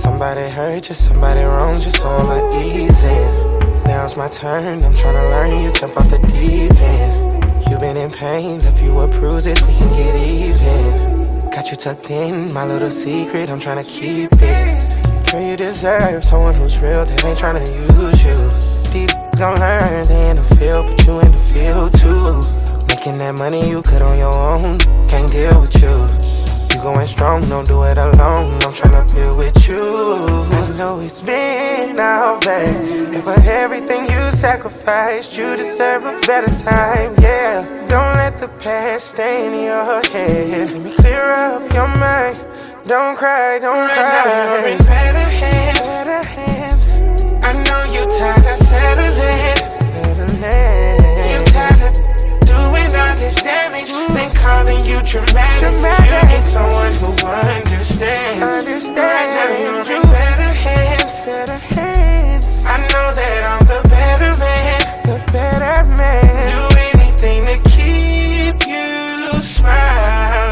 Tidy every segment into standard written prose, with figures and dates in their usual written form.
Somebody hurt you, somebody wrong, just so I'm easing. Now it's my turn, I'm tryna learn you, jump off the deep end. You been in pain, if you would bruises, we can get even. Got you tucked in, my little secret, I'm tryna keep it. Girl, you deserve someone who's real, that ain't tryna use you. These gon' learn, they in the field, but you in the field too. Making that money you could on your own, can't deal with you. You going strong, don't do it alone, I'm tryna build with you. I know it's been out bad, and for everything you sacrificed, you deserve a better time, yeah. Don't let the past stay in your head. Let me clear up your mind. Don't cry, don't cry. Now you're in better hands. Better hands. I know you tired of settling. You tired of doing all this damage. Been calling you dramatic. You need someone who understands. Right now you're in better hands. Better hands. I know that I'm the better man. The better man. Do anything to keep you smiling.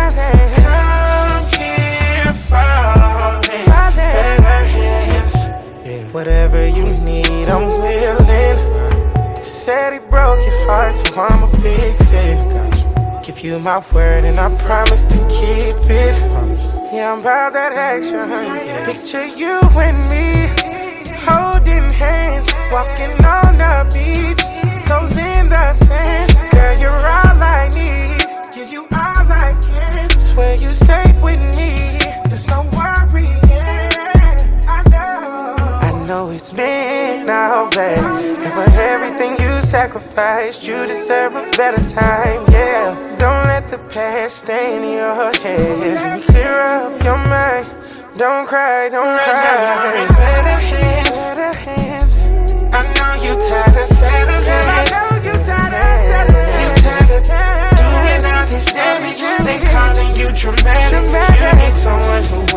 Come here, falling. Better hands. Yeah. Whatever you need, I'm willing. You said he broke your heart, so I'ma fix it. Give you my word and I promise to keep it. Yeah, I'm about that action. Picture you and me, holding hands, walking on the beach, toes in the sand. Girl, you're all I need, give you all I can. Swear you safe with me, there's no worry, yeah. I know it's been all bad, and for everything you sacrificed, you deserve a better time, yeah. Don't let the past stay in your head. Clear up your mind. Don't cry, don't cry. Now you're in better hands. Better hands. I know you tired of settling. I know you tired of settling. You tired of doing all this damage. They calling you dramatic. You need someone who